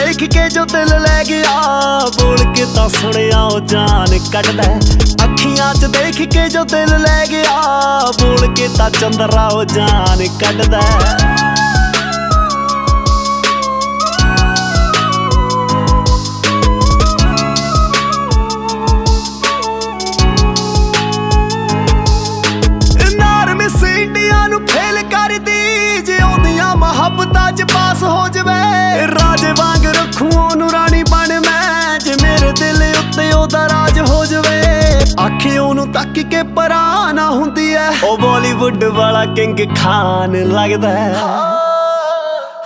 देख के जो दिल लै गया, बोल के तां सुनिया ओ जान कढदा। अखियां च देख के जो दिल लै गया, बोल के तां चंदरा ओ जान कढदा। ਮੁਹੱਬਤਾਂ ਚ ਪਾਸ ਹੋ ਜਵੇ, ਰਾਜੇ ਵਾਂਗ ਰੱਖੂ ਉਹਨੂੰ ਰਾਣੀ ਬਣ ਮੈਂ, ਜੇ ਮੇਰੇ ਦਿਲ ਉੱਤੇ ਉਹਦਾ ਰਾਜ ਹੋ ਜਵੇ। ਆਖੇ ਉਹਨੂੰ ਤੱਕ ਕੇ ਪਰਾਂ ਨਾ ਹੁੰਦੀ ਐ, ਉਹ ਬਾਲੀਵੁੱਡ ਵਾਲਾ ਕਿੰਗ ਖਾਨ ਲੱਗਦਾ।